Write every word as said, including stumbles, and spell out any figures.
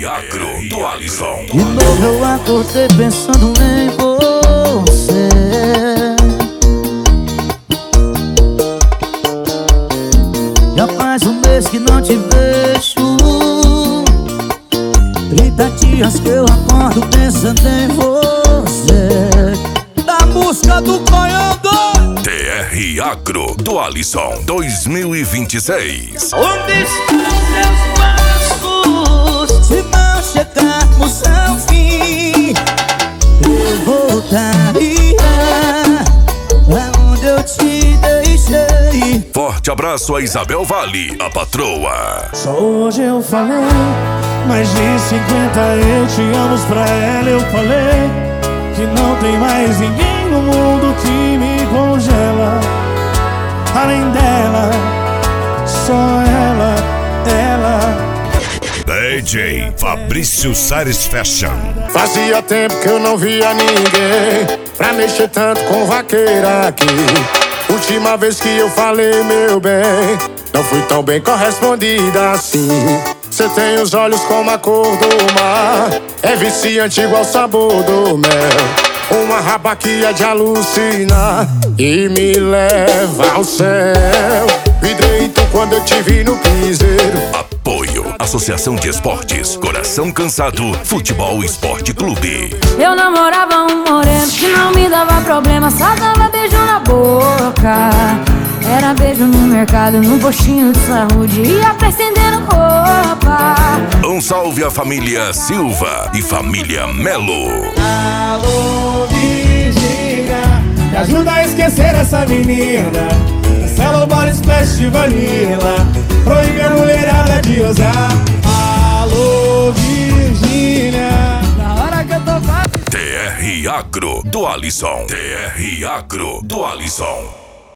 R Agro do Alisson. De novo eu acordei pensando em você. Já faz um mês que não te vejo. Trinta dias que eu acordo pensando em você. Da música do Coiando. T R Agro do Alisson dois mil e vinte e seis. Onde estão meus passos? Se não chegarmos ao fim, eu voltaria aonde eu te deixei. Forte abraço a Isabel Vale, a patroa. Só hoje eu falei, mais de cinquenta eu te amo pra ela. Eu falei que não tem mais ninguém no mundo que me congela. Além dela, só ela, ela. D J Fabrício Sares Fashion. Fazia tempo que eu não via ninguém pra mexer tanto com vaqueira aqui. Última vez que eu falei, meu bem, não fui tão bem correspondida assim. Cê tem os olhos como a cor do mar, é viciante igual o sabor do mel. Uma raba que é de alucinar e me leva ao céu. Vidrei então quando eu te vi no piseiro. Apoio Associação de Esportes Coração Cansado Futebol Esporte Clube. Eu namorava um moreno que não me dava problema, só dava beijo na boca. Era beijo no mercado, no postinho de saúde, ia prestendendo roupa. Um salve à família Silva e família Melo. Alô, Virgínia, me ajuda a esquecer essa menina. Cancela o Body Splash de Vanilla, proíbe a mulherada de usar. Alô, Virgínia, na hora que eu tô fazendo. T R Agro do Alisson. T R Agro do Alisson.